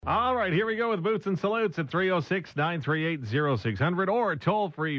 All right, here we go with Boots and Salutes at 306-938-0600 or toll-free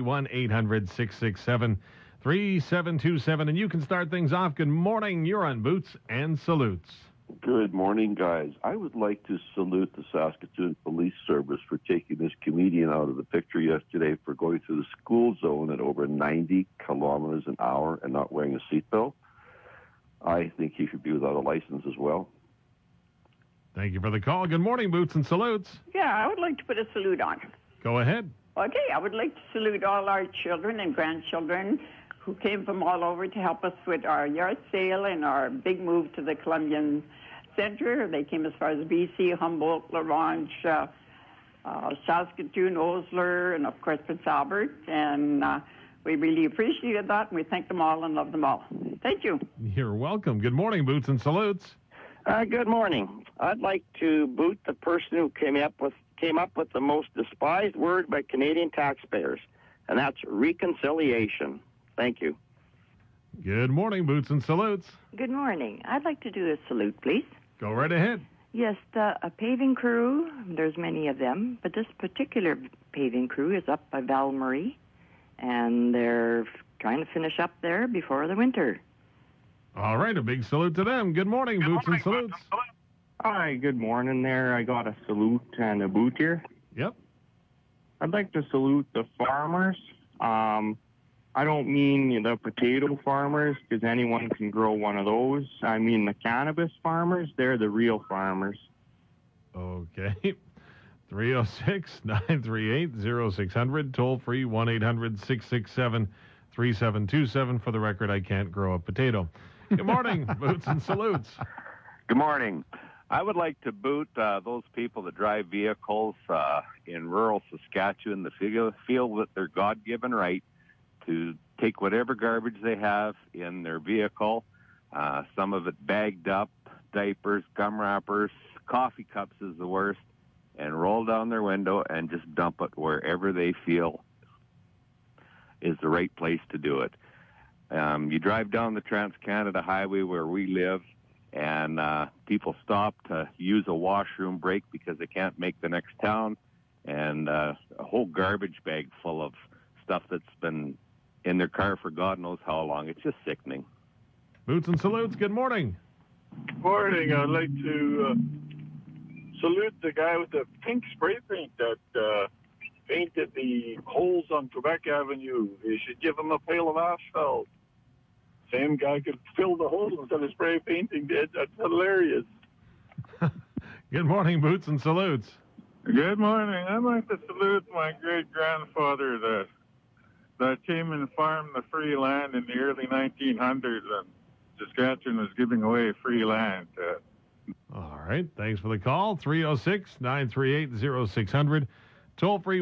1-800-667-3727. And you can start things off. Good morning. You're on Boots and Salutes. Good morning, guys. I would like to salute the Saskatoon Police Service for taking this comedian out of the picture yesterday for going through the school zone at over 90 kilometers an hour and not wearing a seatbelt. I think he should be without a license as well. Thank you for the call. Good morning, Boots and Salutes. Yeah, I would like to put a salute on. Go ahead. Okay, I would like to salute all our children and grandchildren who came from all over to help us with our yard sale and our big move to the Columbian Center. They came as far as BC, Humboldt, La Ronge, Saskatoon, Osler, and of course Prince Albert. And we really appreciated that, and we thank them all and love them all. Thank you. You're welcome. Good morning, Boots and Salutes. Good morning. I'd like to boot the person who came up with the most despised word by Canadian taxpayers, and that's reconciliation. Thank you. Good morning, Boots and Salutes. Good morning. I'd like to do a salute, please. Go right ahead. Yes, a paving crew, there's many of them, but this particular paving crew is up by Val-Marie, and they're trying to finish up there before the winter. All right, a big salute to them. Good morning, Boots and Salutes. Hi, good morning there. I got a salute and a boot here. Yep. I'd like to salute the farmers. I don't mean the potato farmers, because anyone can grow one of those. I mean the cannabis farmers. They're the real farmers. Okay. 306-938-0600. Toll free 1-800-667-3727. For the record, I can't grow a potato. Good morning, Boots and Salutes. Good morning. I would like to boot those people that drive vehicles in rural Saskatchewan that feel that their God-given right to take whatever garbage they have in their vehicle, some of it bagged up, diapers, gum wrappers, coffee cups is the worst, and roll down their window and just dump it wherever they feel is the right place to do it. You drive down the Trans-Canada Highway where we live, and people stop to use a washroom break because they can't make the next town, and a whole garbage bag full of stuff that's been in their car for God knows how long. It's just sickening. Boots and Salutes, good morning. Good morning. I'd like to salute the guy with the pink spray paint that painted the holes on Quebec Avenue. You should give him a pail of asphalt. Same guy could fill the holes instead of spray painting. That's hilarious. Good morning, Boots and Salutes. Good morning. I'd like to salute my great-grandfather that came and farmed the free land in the early 1900s, and Saskatchewan was giving away free land. All right. Thanks for the call. 306-938-0600. Toll free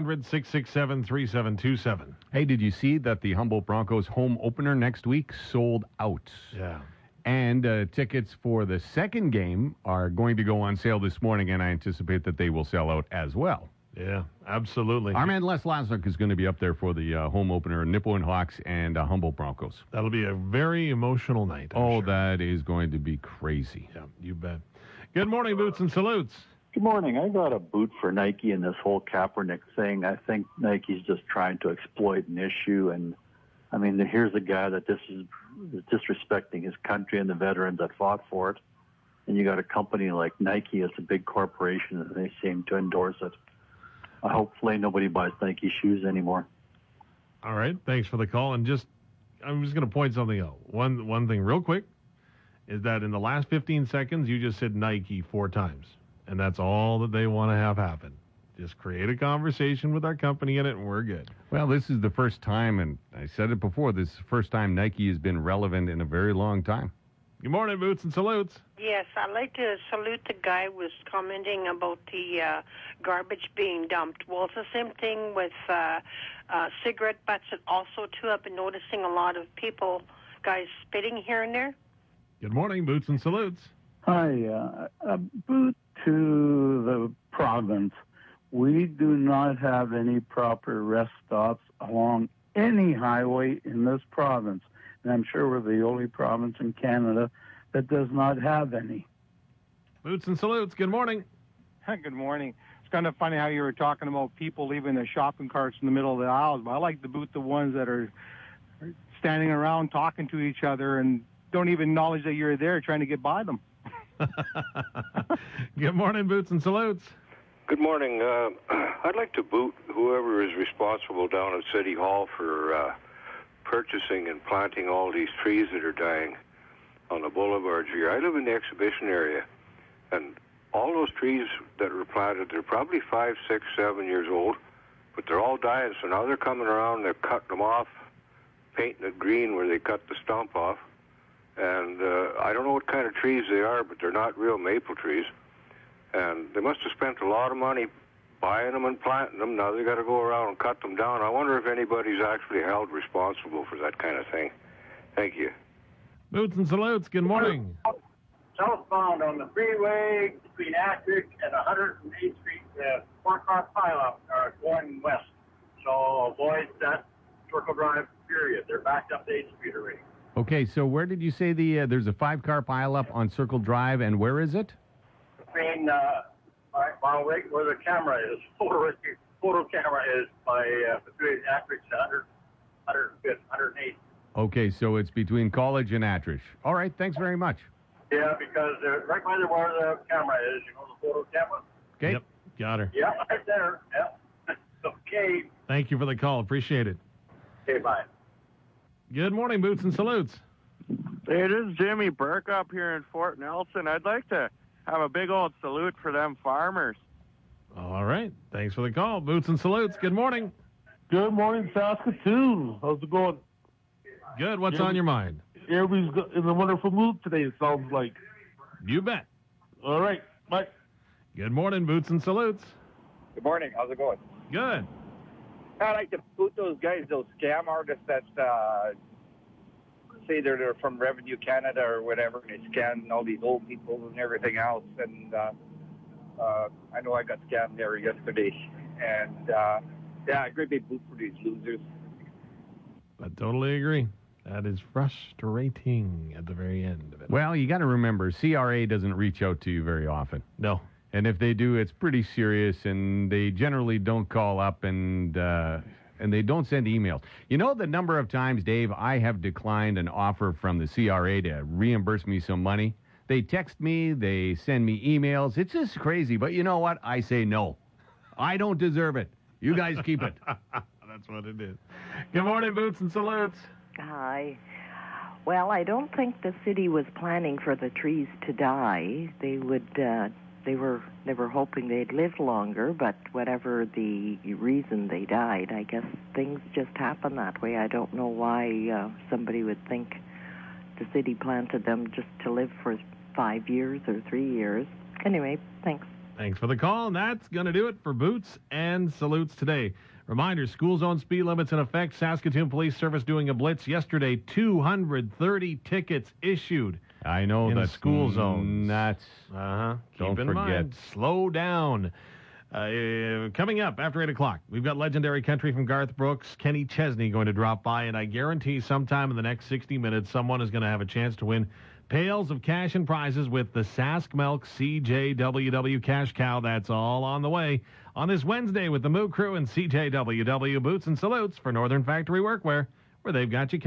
1-800-667-3727. Hey, did you see that the Humboldt Broncos home opener next week sold out? Yeah. And tickets for the second game are going to go on sale this morning, and I anticipate that they will sell out as well. Yeah, absolutely. Our man Les Lasnik is going to be up there for the home opener, Nipawin Hawks and Humboldt Broncos. That'll be a very emotional night. I'm sure. That is going to be crazy. Yeah, you bet. Good morning, Boots and Salutes. Good morning. I got a boot for Nike in this whole Kaepernick thing. I think Nike's just trying to exploit an issue. And, I mean, here's a guy that this is disrespecting his country and the veterans that fought for it. And you got a company like Nike, it's a big corporation, and they seem to endorse it. Hopefully nobody buys Nike shoes anymore. All right. Thanks for the call. And I'm just going to point something out. One thing real quick is that in the last 15 seconds, you just said Nike 4 times. And that's all that they want to have happen. Just create a conversation with our company in it, and we're good. Well, this is the first time, and I said it before, this is the first time Nike has been relevant in a very long time. Good morning, Boots and Salutes. Yes, I'd like to salute the guy who was commenting about the garbage being dumped. Well, it's the same thing with cigarette butts, and also, too, I've been noticing a lot of guys spitting here and there. Good morning, Boots and Salutes. Hi, a boot to the province. We do not have any proper rest stops along any highway in this province. And I'm sure we're the only province in Canada that does not have any. Boots and Salutes, good morning. Good morning. It's kind of funny how you were talking about people leaving their shopping carts in the middle of the aisles, but I like to boot the ones that are standing around talking to each other and don't even acknowledge that you're there trying to get by them. Good morning, Boots and Salutes. Good morning. I'd like to boot whoever is responsible down at City Hall for purchasing and planting all these trees that are dying on the boulevards here. I live in the exhibition area, and all those trees that were planted, they're probably 5, 6, 7 years old, but they're all dying, so now they're coming around, they're cutting them off, painting it green where they cut the stump off, and I don't know what kind of trees they are, but they're not real maple trees, and they must have spent a lot of money buying them and planting them. Now they got to go around and cut them down. I wonder if anybody's actually held responsible for that kind of thing. Thank you. Boots and Salutes, good morning. Southbound on the freeway between Ashwick and 108th Street, 4-car pileup going west. So avoid that Circle Drive period. They're backed up to 8th Street already. Okay, so where did you say there's a 5-car pileup on Circle Drive, and where is it? Between right where the camera is, photo camera is by between Ashwick and 108th. Okay, so it's between College and Attridge. All right, thanks very much. Yeah, because right by where the camera is, the photo camera. Okay. Yep, got her. Yeah, right there. Yeah. Okay. Thank you for the call. Appreciate it. Okay, bye. Good morning, Boots and Salutes. Hey, it is Jimmy Burke up here in Fort Nelson. I'd like to have a big old salute for them farmers. All right. Thanks for the call. Boots and Salutes. Good morning. Good morning, Saskatoon. How's it going? Good. What's on your mind? Everybody's in a wonderful mood today, it sounds like. You bet. All right. Bye. Good morning, Boots and Salutes. Good morning. How's it going? Good. I'd like to boot those guys, those scam artists that say they're from Revenue Canada or whatever, and they scam all these old people and everything else. And I know I got scammed there yesterday. And, yeah, great big boot for these losers. I totally agree. That is frustrating at the very end of it. Well, you got to remember, CRA doesn't reach out to you very often. No. And if they do, it's pretty serious, and they generally don't call up and they don't send emails. You know the number of times, Dave, I have declined an offer from the CRA to reimburse me some money? They text me, they send me emails. It's just crazy, but you know what? I say no. I don't deserve it. You guys keep it. That's what it is. Good morning, Boots and Salutes. Hi. Well, I don't think the city was planning for the trees to die. They would. They were hoping they'd live longer, but whatever the reason they died, I guess things just happen that way. I don't know why somebody would think the city planted them just to live for 5 years or 3 years. Anyway, thanks. Thanks for the call, and that's going to do it for Boots and Salutes today. Reminder, school zone speed limits in effect. Saskatoon Police Service doing a blitz yesterday. 230 tickets issued. I know in that's school zones. Nuts. Keep in forget. mind, slow down. Coming up after 8 o'clock, we've got Legendary Country from Garth Brooks. Kenny Chesney going to drop by, and I guarantee sometime in the next 60 minutes, someone is going to have a chance to win pails of cash and prizes with the Sask Milk CJWW Cash Cow. That's all on the way on this Wednesday with the Moo Crew and CJWW. Boots and Salutes for Northern Factory Workwear, where they've got you covered.